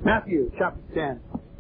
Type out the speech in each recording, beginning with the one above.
Matthew chapter 10.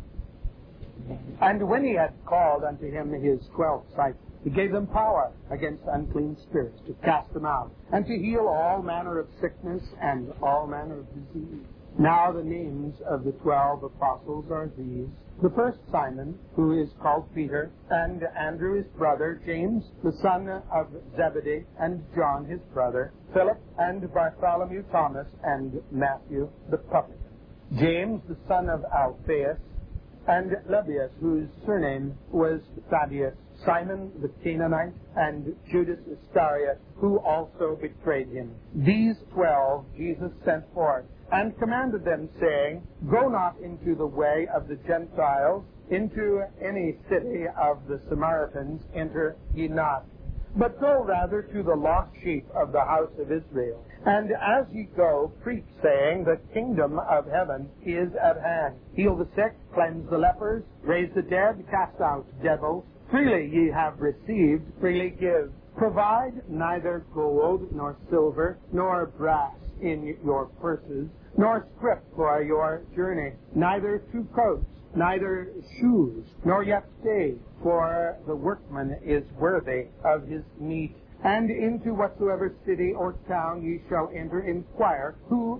And when he had called unto him his 12 disciples, he gave them power against unclean spirits to cast them out, and to heal all manner of sickness and all manner of disease. Now the names of the 12 apostles are these: the first Simon, who is called Peter, and Andrew his brother, James the son of Zebedee, and John his brother, Philip, and Bartholomew, Thomas, and Matthew the publican, James the son of Alphaeus, and Lebbaeus, whose surname was Thaddeus, Simon the Canaanite, and Judas Iscariot, who also betrayed him. These 12 Jesus sent forth, and commanded them, saying, Go not into the way of the Gentiles, into any city of the Samaritans enter ye not, but go rather to the lost sheep of the house of Israel. And as ye go, preach, saying, The kingdom of heaven is at hand. Heal the sick, cleanse the lepers, raise the dead, cast out devils. Freely ye have received, freely give. Provide neither gold, nor silver, nor brass in your purses, nor scrip for your journey, neither 2 coats, neither shoes, nor yet stays, for the workman is worthy of his meat. And into whatsoever city or town ye shall enter, inquire who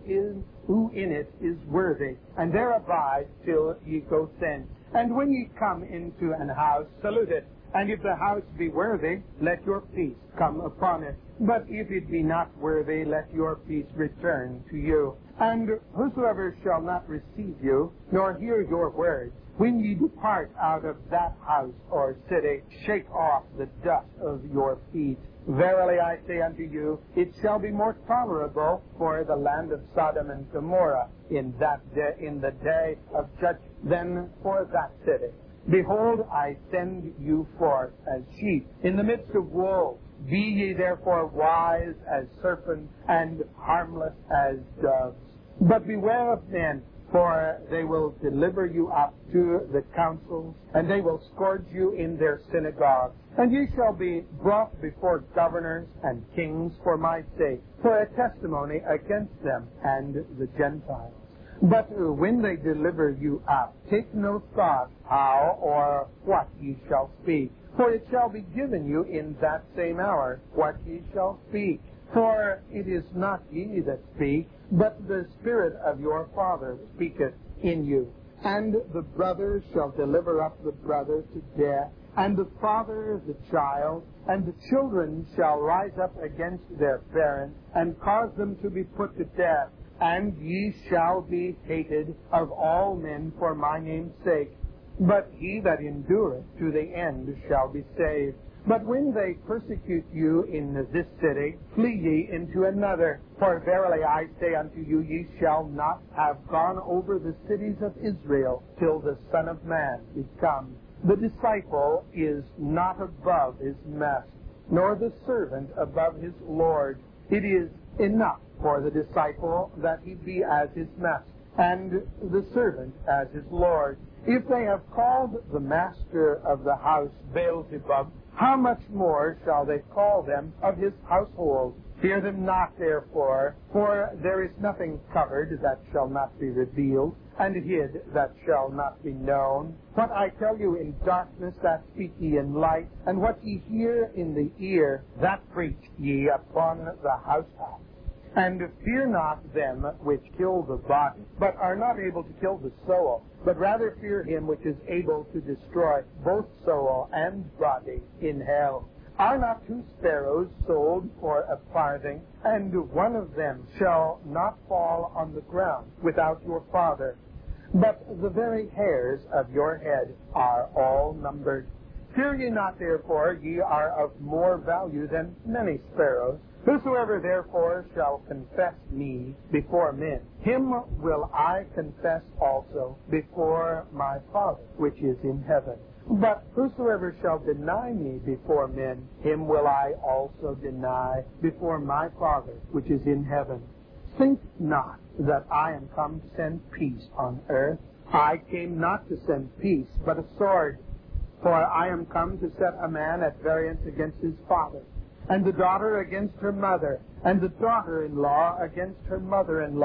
in it is worthy, and there abide till ye go thence. And when ye come into an house, salute it. And if the house be worthy, let your peace come upon it. But if it be not worthy, let your peace return to you. And whosoever shall not receive you, nor hear your words, when ye depart out of that house or city, shake off the dust of your feet. Verily I say unto you, it shall be more tolerable for the land of Sodom and Gomorrah in the day of judgment than for that city. Behold, I send you forth as sheep in the midst of wolves. Be ye therefore wise as serpents and harmless as doves. But beware of men, for they will deliver you up to the councils, and they will scourge you in their synagogues. And ye shall be brought before governors and kings for my sake, for a testimony against them and the Gentiles. But when they deliver you up, take no thought how or what ye shall speak, for it shall be given you in that same hour what ye shall speak. For it is not ye that speak, but the Spirit of your Father speaketh in you. And the brother shall deliver up the brother to death, and the father the child, and the children shall rise up against their parents, and cause them to be put to death. And ye shall be hated of all men for my name's sake, but he that endureth to the end shall be saved. But when they persecute you in this city, flee ye into another. For verily I say unto you, ye shall not have gone over the cities of Israel till the Son of Man is come. The disciple is not above his master, nor the servant above his Lord. It is enough for the disciple that he be as his master, and the servant as his Lord. If they have called the master of the house Beelzebub, how much more shall they call them of his household? Fear them not, therefore, for there is nothing covered that shall not be revealed, and hid that shall not be known. What I tell you in darkness, that speak ye in light, and what ye hear in the ear, that preach ye upon the housetops. And fear not them which kill the body, but are not able to kill the soul, but rather fear him which is able to destroy both soul and body in hell. Are not 2 sparrows sold for a farthing, and one of them shall not fall on the ground without your Father? But the very hairs of your head are all numbered. Fear ye not, therefore, ye are of more value than many sparrows. Whosoever therefore shall confess me before men, him will I confess also before my Father which is in heaven. But whosoever shall deny me before men, him will I also deny before my Father which is in heaven. Think not that I am come to send peace on earth. I came not to send peace, but a sword. For I am come to set a man at variance against his father, and the daughter against her mother, and the daughter-in-law against her mother-in-law.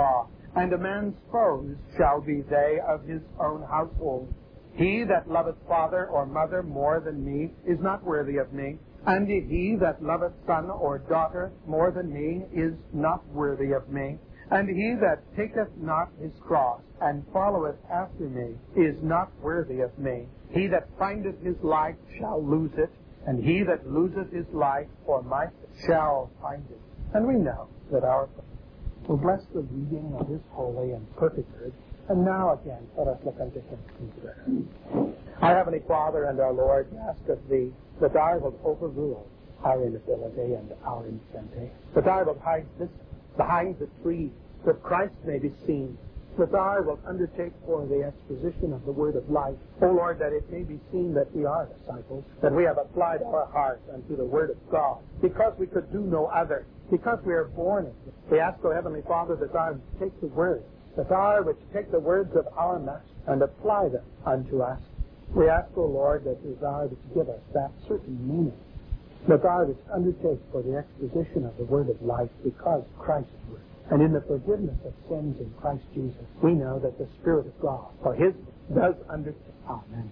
and a man's foes shall be they of his own household. He that loveth father or mother more than me is not worthy of me, and he that loveth son or daughter more than me is not worthy of me. And he that taketh not his cross and followeth after me is not worthy of me. He that findeth his life shall lose it, and he that loseth his life for my sake shall find it. And we know that our God will bless the reading of his holy and perfect word. And now again, let us look unto him in prayer. Our Heavenly Father and our Lord, we ask of thee that thou wilt overrule our inability and our insanity, that thou wilt hide this behind the tree, that Christ may be seen, that thou wilt undertake for the exposition of the word of life. O Lord, that it may be seen that we are disciples, that we have applied our hearts unto the word of God, because we could do no other, because we are born of it. We ask, O Heavenly Father, that thou would take the word, that thou would take the words of our Master and apply them unto us. We ask, O Lord, that thou wouldst give us that certain meaning, that thou wouldst undertake for the exposition of the word of life, because Christ is word. And in the forgiveness of sins in Christ Jesus, we know that the Spirit of God, for his does undertake. Amen.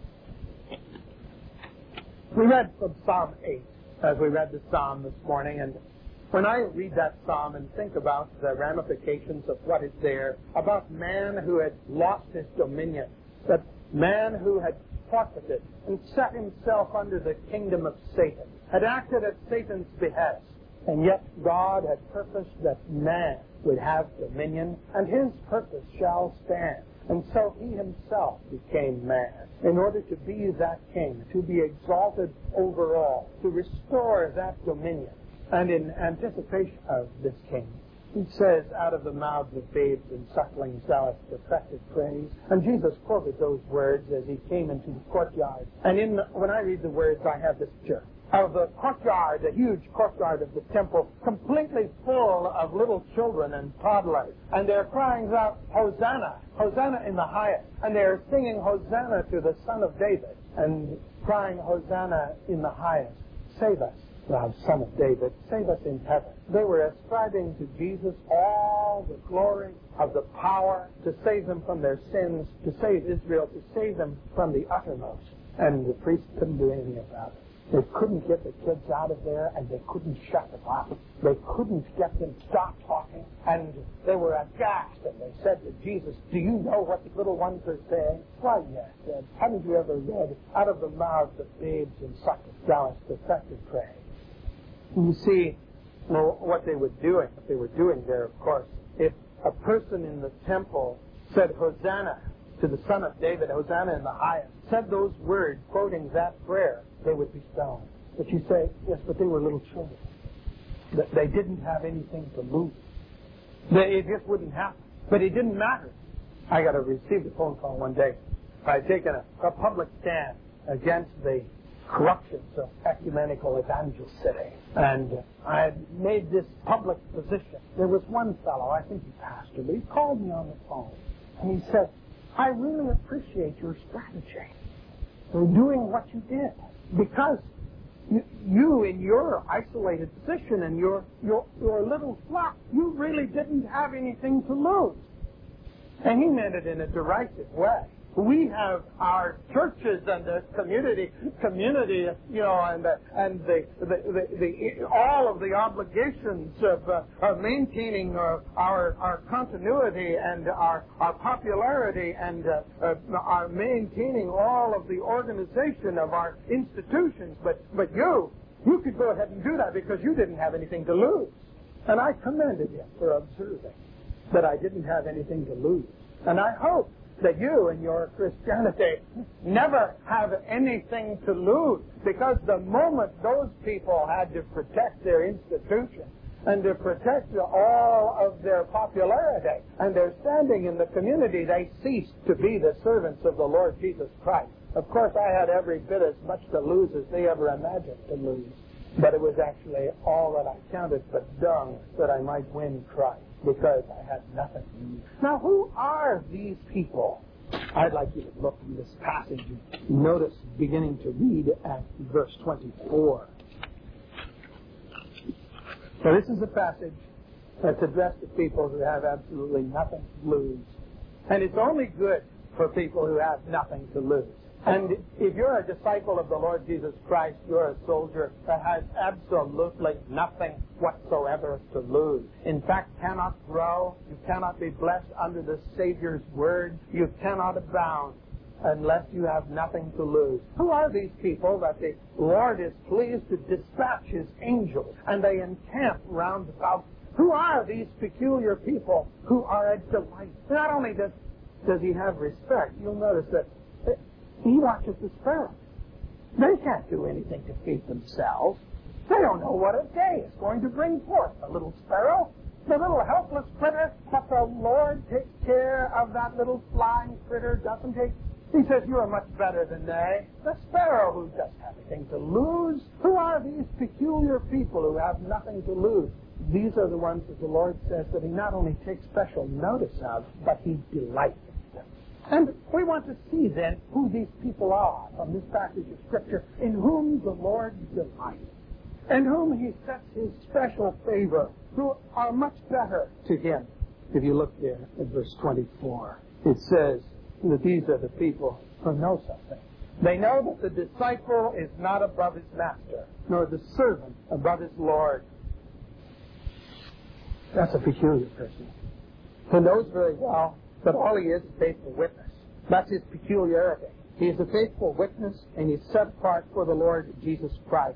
We read from Psalm 8 as we read the psalm this morning, and when I read that psalm and think about the ramifications of what is there, about man who had lost his dominion, that man who had forfeited and set himself under the kingdom of Satan, had acted at Satan's behest, and yet God had purposed that man would have dominion, and his purpose shall stand. And so he himself became man in order to be that king, to be exalted over all, to restore that dominion. And in anticipation of this king, he says, out of the mouths of babes and sucklings thou hast perfected praise. And Jesus quoted those words as he came into the courtyard. And when I read the words, I have this picture of the courtyard, the huge courtyard of the temple, completely full of little children and toddlers. And they're crying out, Hosanna, Hosanna in the highest. And they're singing Hosanna to the Son of David, and crying Hosanna in the highest. Save us, thou Son of David, save us in heaven. They were ascribing to Jesus all the glory of the power to save them from their sins, to save Israel, to save them from the uttermost. And the priests couldn't do anything about it. They couldn't get the kids out of there, and they couldn't shut them up. They couldn't get them to stop talking. And they were aghast, and they said to Jesus, do you know what the little ones are saying? Why, yes. And haven't you ever read, out of the mouths of babes and sucklings thou hast perfected praise? You see, what they were doing there, of course, if a person in the temple said Hosanna to the Son of David, Hosanna in the highest, said those words, quoting that prayer, they would be stoned. But you say, yes, but they were little children. They didn't have anything to lose. It just wouldn't happen. But it didn't matter. I received a phone call one day. I had taken a public stand against the corruptions of ecumenical evangelicity. And I had made this public position. There was one fellow, I think he pastored, but he called me on the phone. And he said, I really appreciate your strategy for doing what you did. Because you in your isolated position and your little flock, you really didn't have anything to lose. And he meant it in a derisive way. We have our churches and the community, and all of the obligations of maintaining our continuity and our popularity and our maintaining all of the organization of our institutions. But you could go ahead and do that because you didn't have anything to lose. And I commended him for observing that I didn't have anything to lose. And I hope that you in your Christianity never have anything to lose, because the moment those people had to protect their institution and to protect all of their popularity and their standing in the community, they ceased to be the servants of the Lord Jesus Christ. Of course, I had every bit as much to lose as they ever imagined to lose, but it was actually all that I counted but dung that I might win Christ, because I had nothing. Now, who are these people? I'd like you to look in this passage and notice, beginning to read at verse 24. So this is a passage It's addressed to people who have absolutely nothing to lose. And it's only good for people who have nothing to lose. And if you're a disciple of the Lord Jesus Christ, you're a soldier that has absolutely nothing whatsoever to lose. In fact, cannot grow. You cannot be blessed under the Savior's word. You cannot abound unless you have nothing to lose. Who are these people that the Lord is pleased to dispatch His angels and they encamp round about? Who are these peculiar people who are a delight? Not only does He have respect, you'll notice that He watches the sparrows. They can't do anything to feed themselves. They don't know what a day is going to bring forth. The little sparrow, the little helpless critter, but the Lord takes care of that little flying critter, doesn't He? He says, you are much better than they. The sparrow who doesn't have anything to lose. Who are these peculiar people who have nothing to lose? These are the ones that the Lord says that He not only takes special notice of, but He delights in them. And we want to see then who these people are from this passage of Scripture, in whom the Lord delights, and whom He sets His special favor, who are much better to Him. If you look there at verse 24, it says that these are the people who know something. They know that the disciple is not above his master, nor the servant above his Lord. That's a peculiar person who knows very well that all he is a faithful witness. That's his peculiarity. He is a faithful witness, and he's set apart for the Lord Jesus Christ.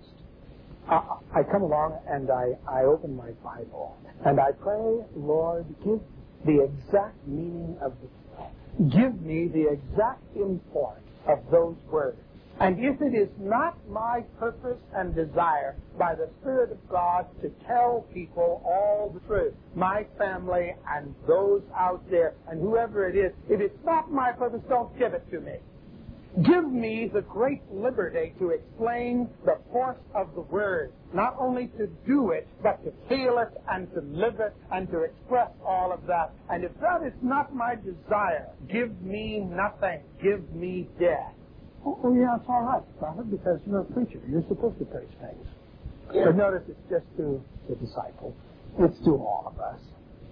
I come along and I open my Bible, and I pray, Lord, give the exact meaning of the give me the exact import of those words. And if it is not my purpose and desire by the Spirit of God to tell people all the truth, my family and those out there and whoever it is, if it's not my purpose, don't give it to me. Give me the great liberty to explain the force of the Word, not only to do it, but to feel it and to live it and to express all of that. And if that is not my desire, give me nothing. Give me death. Oh, yeah, it's all right, Prophet, because you're a preacher. You're supposed to preach things. Yeah. But notice it's just to the disciples. It's to all of us.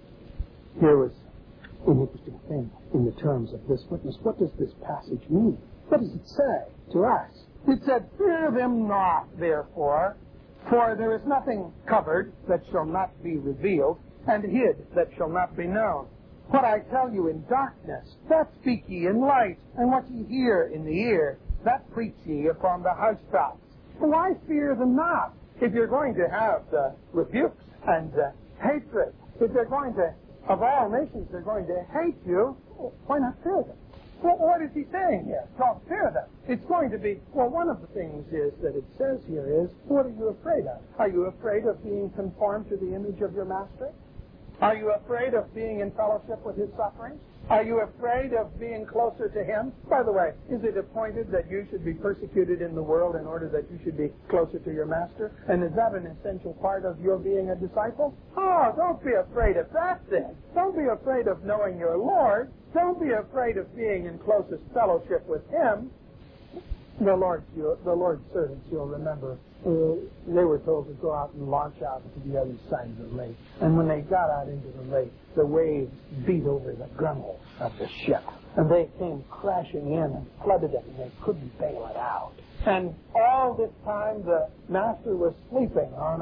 Here was an interesting thing in the terms of this witness. What does this passage mean? What does it say to us? It said, fear them not, therefore, for there is nothing covered that shall not be revealed, and hid that shall not be known. What I tell you in darkness, that speak ye in light, and what ye hear in the ear, that preach ye upon the housetops. Why fear them not? If you're going to have the rebukes and the hatred, if they're going to, of all nations, they're going to hate you, why not fear them? Well, what is he saying here? Don't fear them. It's going to be, well, one of the things is that it says here is, what are you afraid of? Are you afraid of being conformed to the image of your master? Are you afraid of being in fellowship with his sufferings? Are you afraid of being closer to him? By the way, is it appointed that you should be persecuted in the world in order that you should be closer to your master? And is that an essential part of your being a disciple? Oh, don't be afraid of that then. Don't be afraid of knowing your Lord. Don't be afraid of being in closest fellowship with him. The Lord's servants, you'll remember, they were told to go out and launch out into the other side of the lake. And when they got out into the lake, the waves beat over the gunwale of the ship. And they came crashing in and flooded it, and they couldn't bail it out. And all this time, the master was sleeping on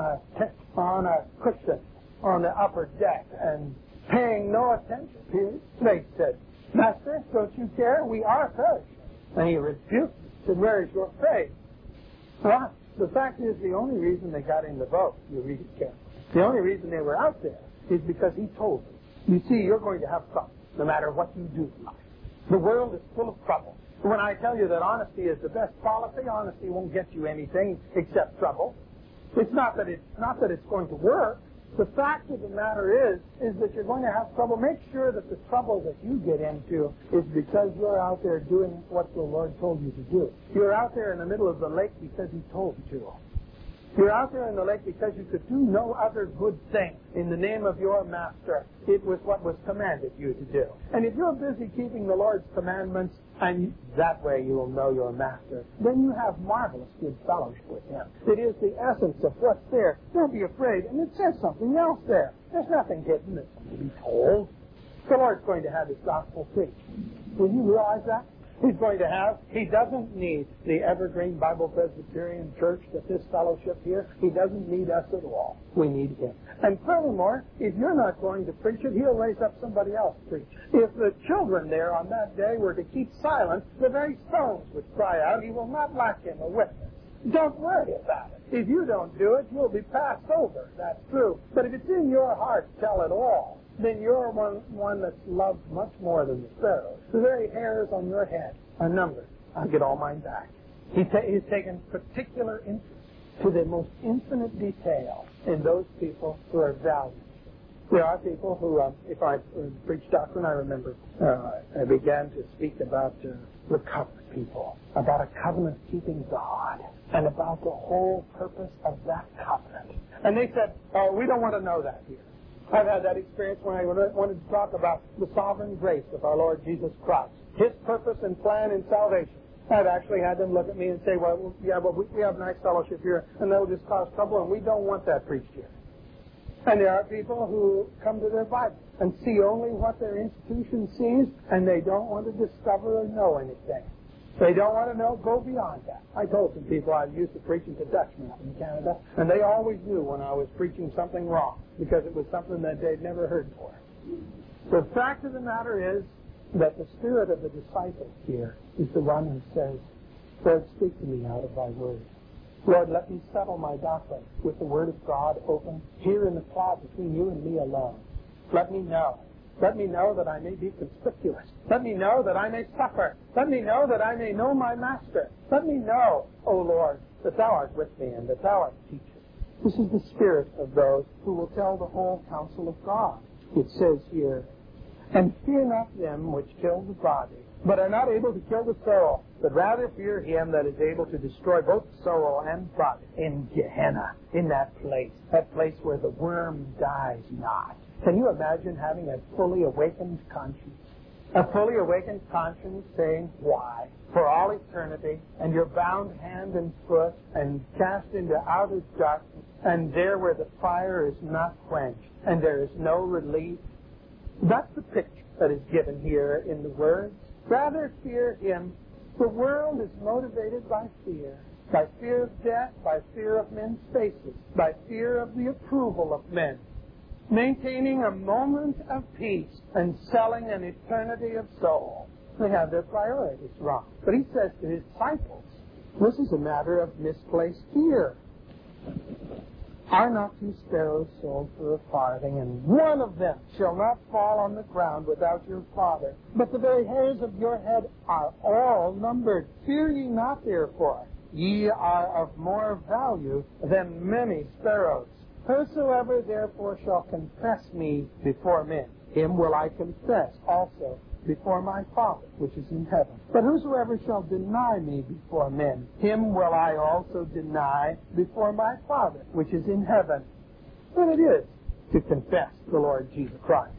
a cushion on the upper deck and paying no attention. They said, Master, don't you care? We are perishing. And he rebuked them. Said, where is your faith? Well, the fact is, the only reason they got in the boat, you read it carefully, the only reason they were out there is because he told them, you see, you're going to have trouble, no matter what you do in life. The world is full of trouble. When I tell you that honesty is the best policy, honesty won't get you anything except trouble. It's not that it's going to work. The fact of the matter is that you're going to have trouble. Make sure that the trouble that you get into is because you're out there doing what the Lord told you to do. You're out there in the middle of the lake because he told you to. You're out there in the lake because you could do no other good thing in the name of your master. It was what was commanded you to do. And if you're busy keeping the Lord's commandments, and that way you will know your master, then you have marvelous good fellowship with him. It is the essence of what's there. Don't be afraid. And it says something else there. There's nothing hidden that's going to be told. The Lord's going to have His gospel preached. Will you realize that? He doesn't need the Evergreen Bible Presbyterian Church, this fellowship here. He doesn't need us at all. We need Him. And furthermore, if you're not going to preach it, He'll raise up somebody else to preach. If the children there on that day were to keep silent, the very stones would cry out, He will not lack Him a witness. Don't worry about it. If you don't do it, you'll be passed over. That's true. But if it's in your heart, tell it all. Then you're one that's loved much more than the sparrows. The very hairs on your head are numbered. I'll get all mine back. He's taken particular interest to the most infinite detail in those people who are valued. There are people who, if I preach doctrine, I remember I began to speak about the covenant people, about a covenant-keeping God, and about the whole purpose of that covenant. And they said, oh, we don't want to know that here. I've had that experience when I wanted to talk about the sovereign grace of our Lord Jesus Christ, His purpose and plan in salvation. I've actually had them look at me and say, well, we have nice fellowship here, and that'll just cause trouble, and we don't want that preached here. And there are people who come to their Bible and see only what their institution sees, and they don't want to discover or know anything. They don't want to go beyond that. I told some people I was used to preaching to Dutchmen up in Canada, and they always knew when I was preaching something wrong, because it was something that they'd never heard before. The fact of the matter is that the spirit of the disciples here is the one who says, Lord, speak to me out of thy word. Lord, let me settle my doctrine with the word of God open here in the closet between you and me alone. Let me know. Let me know that I may be conspicuous. Let me know that I may suffer. Let me know that I may know my master. Let me know, O Lord, that thou art with me and that thou art teacher. This is the spirit of those who will tell the whole counsel of God. It says here, and fear not them which kill the body, but are not able to kill the soul, but rather fear Him that is able to destroy both soul and body in Gehenna, in that place where the worm dies not. Can you imagine having a fully awakened conscience? A fully awakened conscience saying, why? For all eternity, and you're bound hand and foot and cast into outer darkness, and there where the fire is not quenched, and there is no relief. That's the picture that is given here in the words. Rather fear Him. The world is motivated by fear of death, by fear of men's faces, by fear of the approval of men. Maintaining a moment of peace and selling an eternity of soul. They have their priorities wrong. But He says to His disciples, this is a matter of misplaced fear. Are not 2 sparrows sold for a farthing, and one of them shall not fall on the ground without your Father? But the very hairs of your head are all numbered. Fear ye not, therefore. Ye are of more value than many sparrows. Whosoever therefore shall confess me before men, him will I confess also before my Father which is in heaven. But whosoever shall deny me before men, him will I also deny before my Father which is in heaven. What it is to confess the Lord Jesus Christ.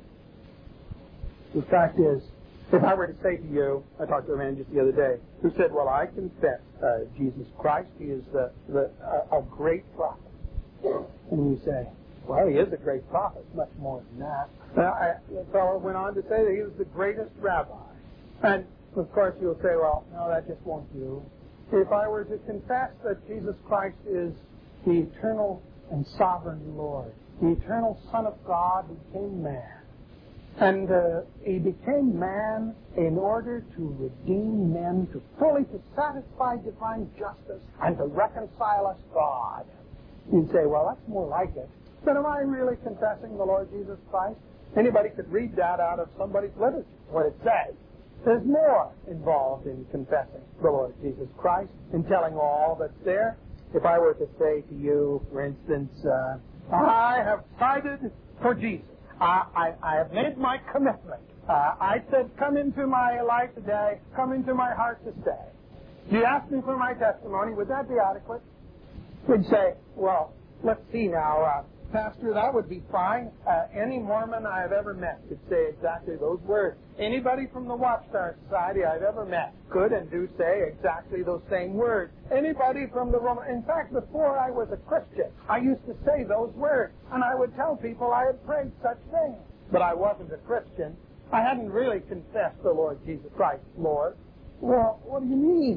The fact is, if I were to say to you, I talked to a man just the other day who said, well, I confess Jesus Christ. He is a great prophet. And you say, well, he is a great prophet, much more than that. The fellow went on to say that he was the greatest rabbi. And, of course, you'll say, well, no, that just won't do. If I were to confess that Jesus Christ is the eternal and sovereign Lord, the eternal Son of God who became man, and He became man in order to redeem men, to satisfy divine justice, and to reconcile us to God. You'd say, well, that's more like it. But am I really confessing the Lord Jesus Christ? Anybody could read that out of somebody's literature, what it says. There's more involved in confessing the Lord Jesus Christ, in telling all that's there. If I were to say to you, for instance, I have decided for Jesus. I have made my commitment. I said, come into my life today, come into my heart to stay. You ask me for my testimony, would that be adequate? We'd say, well, let's see now. Pastor, that would be fine. Any Mormon I have ever met could say exactly those words. Anybody from the Watchtower Society I've ever met could and do say exactly those same words. Anybody from the Roman... In fact, before I was a Christian, I used to say those words, and I would tell people I had prayed such things. But I wasn't a Christian. I hadn't really confessed the Lord Jesus Christ, Lord. Well, what do you mean?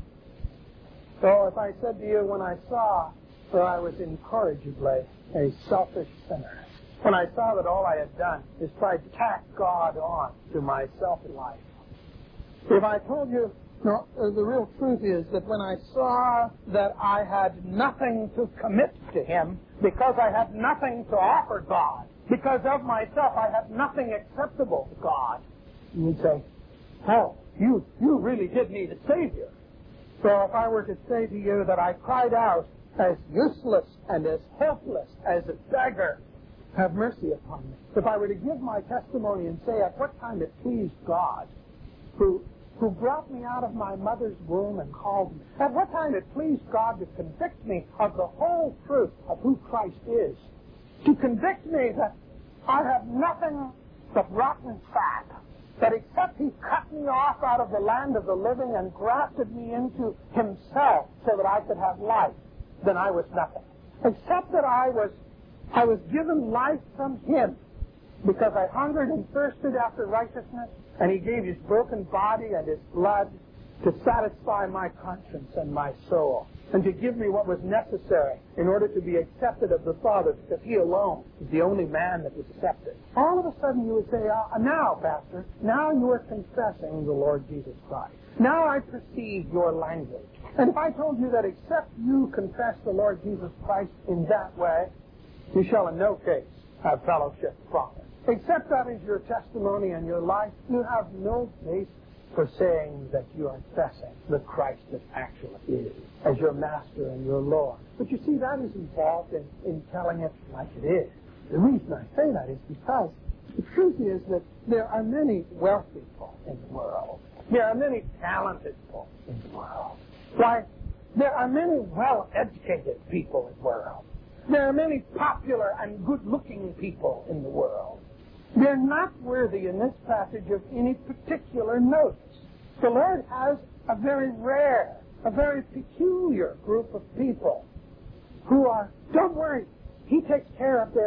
So if I said to you when I saw that I was incorrigibly a selfish sinner, when I saw that all I had done is try to tack God on to my self-life, if I told you, no, the real truth is that when I saw that I had nothing to commit to Him because I had nothing to offer God, because of myself I had nothing acceptable to God, you would say, oh, you really did need a Savior. So if I were to say to you that I cried out as useless and as helpless as a beggar, have mercy upon me. If I were to give my testimony and say at what time it pleased God, who brought me out of my mother's womb and called me, at what time it pleased God to convict me of the whole truth of who Christ is, to convict me that I have nothing but rotten fat, that except He cut me off out of the land of the living and grafted me into Himself so that I could have life, then I was nothing. Except that I was given life from Him because I hungered and thirsted after righteousness, and He gave His broken body and His blood to satisfy my conscience and my soul, and to give me what was necessary in order to be accepted of the Father, because He alone is the only man that was accepted. All of a sudden you would say, now, Pastor, now you are confessing the Lord Jesus Christ. Now I perceive your language. And if I told you that except you confess the Lord Jesus Christ in that way, you shall in no case have fellowship from Him. Except that is your testimony and your life, you have no basis for saying that you are confessing the Christ that actually is as your Master and your Lord. But you see, that is involved in telling it like it is. The reason I say that is because the truth is that there are many wealthy people in the world. There are many talented people in the world. Why, there are many well-educated people in the world. There are many popular and good-looking people in the world. They're not worthy in this passage of any particular notice. The Lord has a very rare, a very peculiar group of people who are, don't worry, He takes care of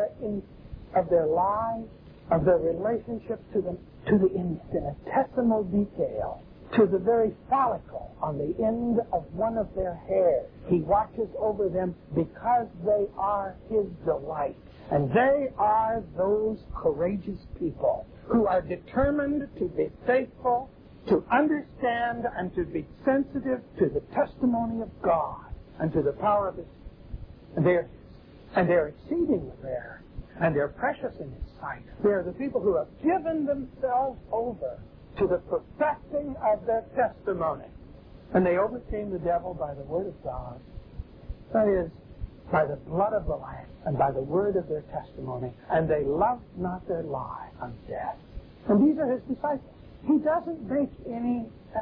their lives, of their relationship to the infinitesimal detail, to the very follicle on the end of one of their hairs. He watches over them because they are His delight. And they are those courageous people who are determined to be faithful, to understand and to be sensitive to the testimony of God and to the power of His. And they're exceedingly rare, and they're precious in His sight. They're the people who have given themselves over to the perfecting of their testimony. And they overcame the devil by the word of God. That is, by the blood of the Lamb and by the word of their testimony. And they loved not their life unto death. And these are His disciples. He doesn't make any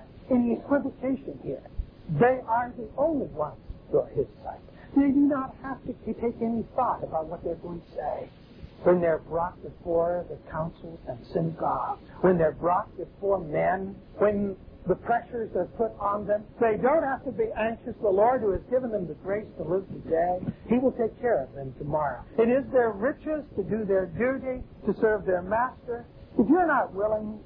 equivocation here. They are the only ones who are His disciples. They do not have to take any thought about what they're going to say when they're brought before the councils and synagogues, when they're brought before men, when the pressures are put on them. They don't have to be anxious. The Lord, who has given them the grace to live today, He will take care of them tomorrow. It is their riches to do their duty, to serve their Master. If you're not willing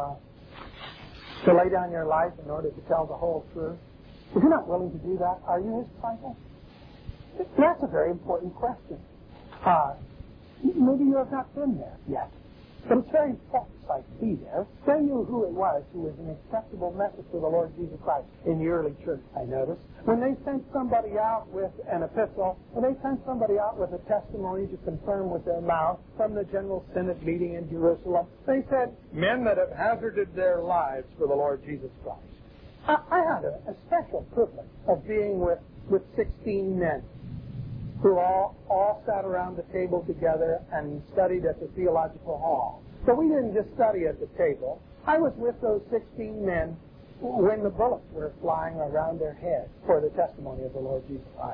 to lay down your life in order to tell the whole truth, if you're not willing to do that, are you His disciple? That's a very important question. Maybe you have not been there yet. But it's very important to be there. Tell you who it was who was an acceptable message to the Lord Jesus Christ in the early church, I noticed. When they sent somebody out with an epistle, when they sent somebody out with a testimony to confirm with their mouth from the General Synod meeting in Jerusalem, they said, men that have hazarded their lives for the Lord Jesus Christ. I had a special privilege of being with 16 men who all sat around the table together and studied at the theological hall. So we didn't just study at the table. I was with those 16 men when the bullets were flying around their heads for the testimony of the Lord Jesus Christ.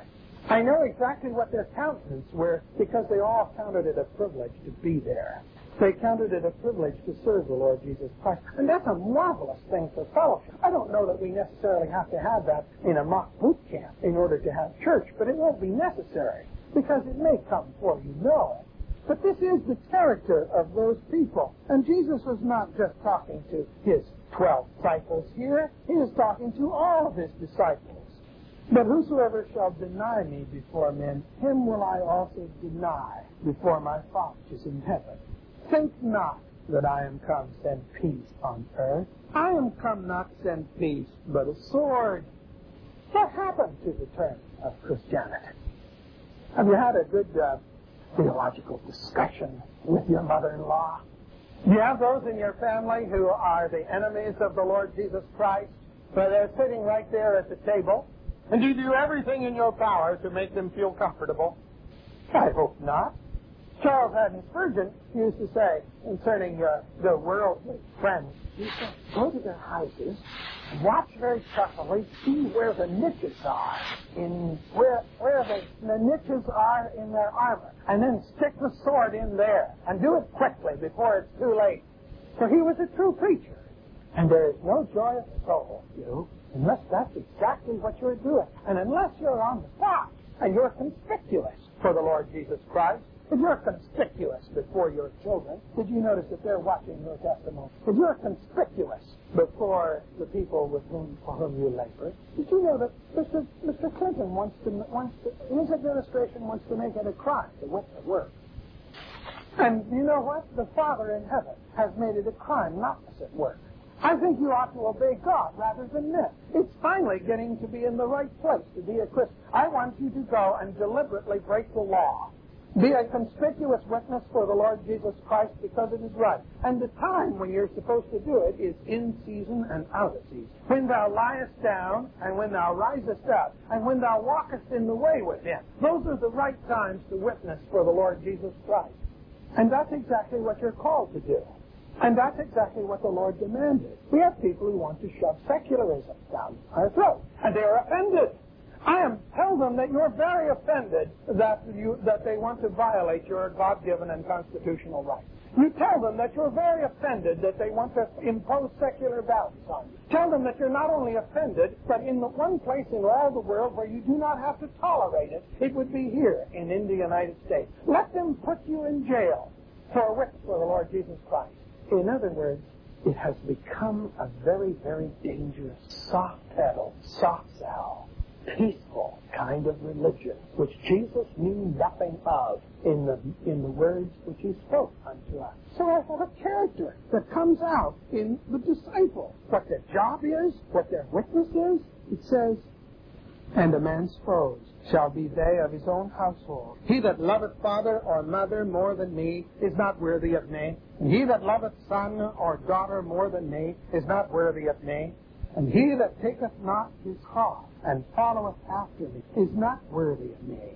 I know exactly what their countenance were because they all counted it a privilege to be there. They counted it a privilege to serve the Lord Jesus Christ. And that's a marvelous thing for fellowship. I don't know that we necessarily have to have that in a mock boot camp in order to have church, but it won't be necessary because it may come before you know it. But this is the character of those people. And Jesus was not just talking to his 12 disciples here. He was talking to all of his disciples. But whosoever shall deny me before men, him will I also deny before my Father which is in heaven. Think not that I am come to send peace on earth. I am come not to send peace, but a sword. What happened to the term of Christianity? Have you had a good theological discussion with your mother-in-law? Do you have those in your family who are the enemies of the Lord Jesus Christ? Where they're sitting right there at the table, and you do everything in your power to make them feel comfortable? I hope not. Charles Haddon Spurgeon used to say concerning the worldly friends, he said, go to their houses, watch very carefully, see where the niches are, where the niches are in their armor, and then stick the sword in there, and do it quickly before it's too late. For he was a true preacher. And there is no joy of soul, unless that's exactly what you're doing. And unless you're on the spot, and you're conspicuous for the Lord Jesus Christ, if you're conspicuous before your children, did you notice that they're watching your testimony? If you're conspicuous before the people for whom you labor, did you know that Mr. Clinton his administration wants to make it a crime to whip the work? And you know what? The Father in heaven has made it a crime not to sit work. I think you ought to obey God rather than men. It's finally getting to be in the right place to be a Christian. I want you to go and deliberately break the law. Be a conspicuous witness for the Lord Jesus Christ because it is right. And the time when you're supposed to do it is in season and out of season. When thou liest down and when thou risest up and when thou walkest in the way with him. Those are the right times to witness for the Lord Jesus Christ. And that's exactly what you're called to do. And that's exactly what the Lord demanded. We have people who want to shove secularism down our throat, and they are offended. Tell them that you're very offended that they want to violate your God-given and constitutional rights. You tell them that you're very offended that they want to impose secular values on you. Tell them that you're not only offended, but in the one place in all the world where you do not have to tolerate it, it would be here in the United States. Let them put you in jail for a witness for the Lord Jesus Christ. In other words, it has become a very, very dangerous, soft-pedaled, soft-sell, peaceful kind of religion, which Jesus knew nothing of in the words which he spoke unto us. So I have a character that comes out in the disciples. What their job is, what their witness is. It says, and a man's foes shall be they of his own household. He that loveth father or mother more than me is not worthy of me. And he that loveth son or daughter more than me is not worthy of me. And he that taketh not his cross and followeth after me is not worthy of me.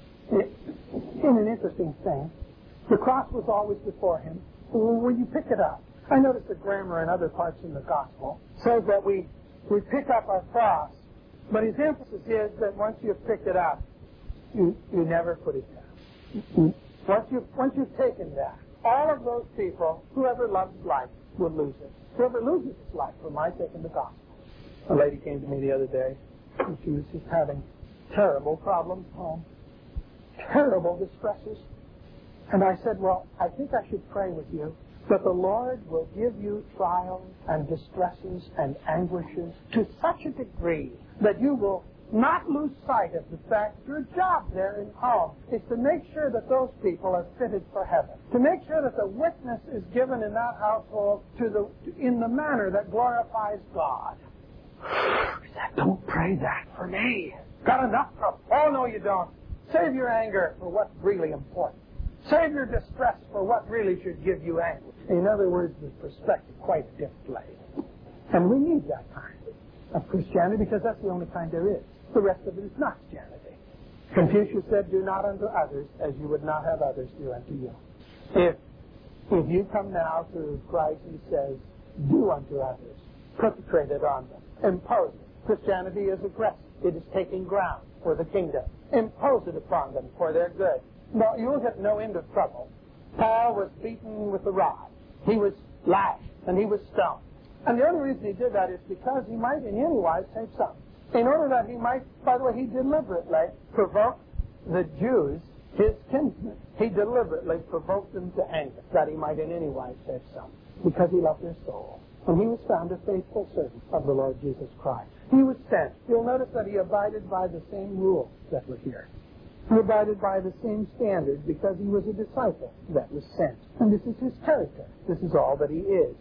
In an interesting thing, the cross was always before him. When you pick it up, I notice the grammar in other parts in the gospel says that we pick up our cross, but his emphasis is that once you've picked it up, you never put it down. Once you've taken that, all of those people, whoever loves life will lose it. Whoever loses his life for my sake in the gospel. A lady came to me the other day, and she was just having terrible problems at home, terrible distresses. And I said, well, I think I should pray with you that the Lord will give you trials and distresses and anguishes to such a degree that you will not lose sight of the fact that your job there in home is to make sure that those people are fitted for heaven, to make sure that the witness is given in that household in the manner that glorifies God. He said, don't pray that for me. Got enough trouble. Oh, no, you don't. Save your anger for what's really important. Save your distress for what really should give you anguish. In other words, the perspective quite differently. And we need that kind of Christianity because that's the only kind there is. The rest of it is not Christianity. Confucius said, do not unto others as you would not have others do unto you. If you come now to Christ and says, do unto others, perpetrate it on them, impose it. Christianity is aggressive. It is taking ground. for the kingdom. Impose it upon them for their good. No, you'll get no end of trouble. Paul was beaten with a rod. He was lashed, and he was stoned. And the only reason he did that is because he might in any wise save some. In order that he might, by the way, he deliberately provoked the Jews, his kinsmen. He deliberately provoked them to anger, that he might in any wise save some, because he loved their soul. And he was found a faithful servant of the Lord Jesus Christ. He was sent. You'll notice that he abided by the same rules that were here. He abided by the same standard because he was a disciple that was sent. And this is his character. This is all that he is.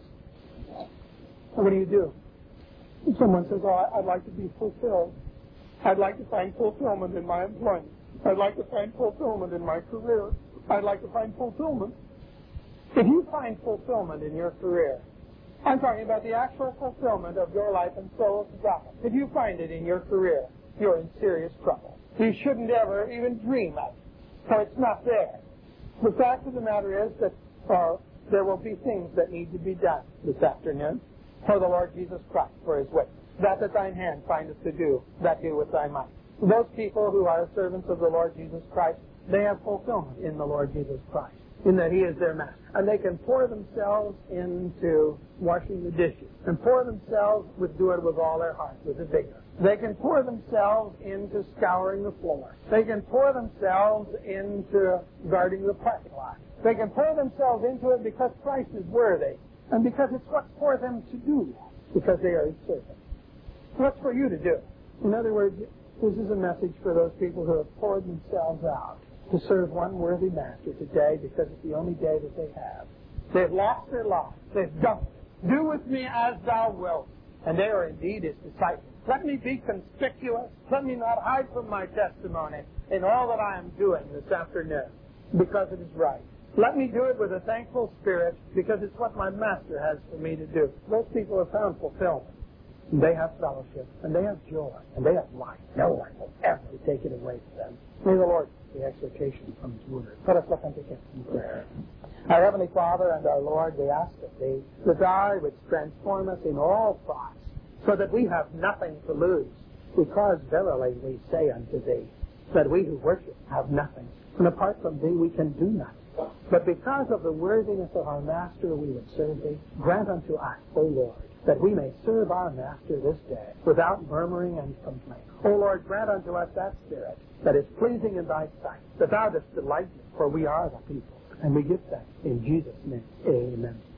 What do? Someone says, oh, I'd like to be fulfilled. I'd like to find fulfillment in my employment. I'd like to find fulfillment in my career. I'd like to find fulfillment. If you find fulfillment in your career, I'm talking about the actual fulfillment of your life and soul to God. If you find it in your career, you're in serious trouble. You shouldn't ever even dream of it, for it's not there. The fact of the matter is that there will be things that need to be done this afternoon for the Lord Jesus Christ, for his witness. That thine hand findeth to do, that do with thy might. Those people who are servants of the Lord Jesus Christ, they have fulfillment in the Lord Jesus Christ, in that he is their master. And they can pour themselves into washing the dishes, and do it with all their heart, with a vigor. They can pour themselves into scouring the floor. They can pour themselves into guarding the parking lot. They can pour themselves into it because Christ is worthy, and because it's what's for them to do, because they are his servants. What's for you to do? In other words, this is a message for those people who have poured themselves out to serve one worthy master today, because it's the only day that they have. They've lost their lives. They've done it. Do with me as thou wilt. And they are indeed his disciples. Let me be conspicuous. Let me not hide from my testimony in all that I am doing this afternoon, because it is right. Let me do it with a thankful spirit, because it's what my master has for me to do. Those people have found fulfillment. And they have fellowship, and they have joy, and they have life. No one will ever take it away from them. May the Lord the exhortation from his word. Let us look unto him in prayer. Our Heavenly Father and our Lord, we ask of thee that thou wouldst transform us in all thoughts, so that we have nothing to lose, because verily we say unto thee, that we who worship have nothing, and apart from thee we can do nothing. But because of the worthiness of our Master we would serve thee, grant unto us, O Lord, that we may serve our Master this day without murmuring and complaint. O Lord, grant unto us that spirit that is pleasing in thy sight, that thou dost delight in, for we are the people. And we give thanks in Jesus' name. Amen.